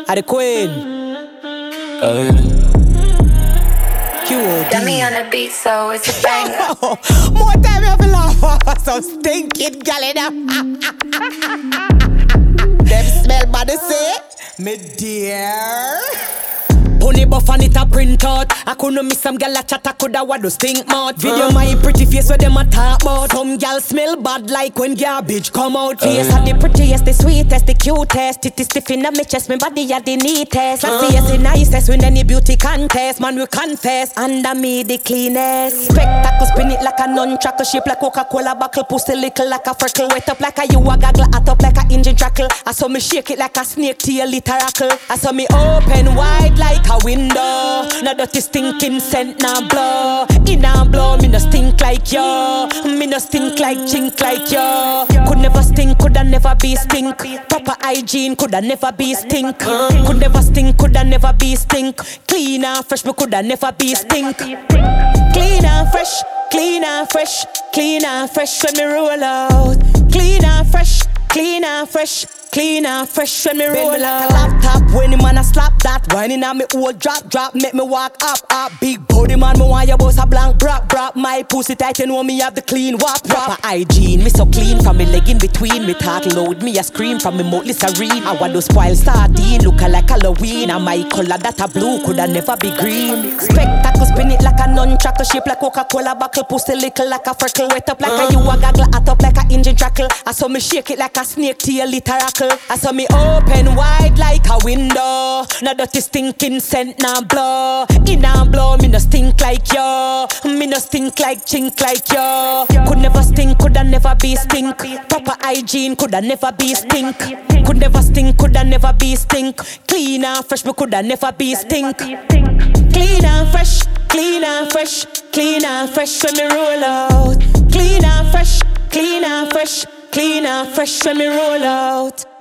Are the queen. QOD. Dummy on the beat, so it's a banger. More time you have to laugh. Some stinking gal in them smell bad say, me dear. Pony buff and it a print out. I couldn't miss some gal a chat, I coulda what do stink mouth. Video my pretty face where them a talk about. Some gal smell bad like when garbage come out. Face are the prettiest, the sweetest, the cutest. It is stiff in my chest, my body are the neatest. Classiest, the nicest, win any beauty contest. Man we confess, under me the cleanest. Spectacle spin it like a nunchuck, shape like Coca-Cola buckle, pussy little like a freckle. Wet up like a you a gaggle, hot up like a engine trackle. I saw me shake it like a snake tail literacle. I saw me open wide like a window. No dirty stinking scent now blow. In and blow, me no stink like yo. Me no stink like chink like yo. Could never stink, coulda never be stink. Proper hygiene, coulda never be stink. Could never stink, coulda never be stink. Clean and fresh, me coulda never be stink. Clean and fresh, clean and fresh, clean and fresh when me roll out. Clean and fresh, clean and fresh. Clean and fresh when me roll out. Laptop when the man a slap that. Whining on me old drop, make me walk up. Big body man, me want your boss a blank brap. My pussy tight, you know me have the clean wap. Proper hygiene, me so clean from me leg in between. Me talk loud, me a scream from me mouth Listerine. I want to spoil sardine, look like Halloween. And my color that a blue, coulda never be green. Spectacle spin it like a nunchuck, shape like Coca-Cola buckle, pussy little like a freckle. Wet up like a you a gaggle, hot up like a engine trackle. I saw me shake it like a snake tail literacle. I saw me open wide like a window. No dirty stinking scent now blow. In and blow, me no stink like yo. Me no stink like chink like yo. Could never stink, coulda never be stink. Proper hygiene, coulda never be stink. Could never stink, coulda never be stink. Clean and fresh, me coulda never be stink. Clean and fresh, clean and fresh, clean and fresh when me roll out. Clean and fresh, clean and fresh, clean and fresh when me roll out.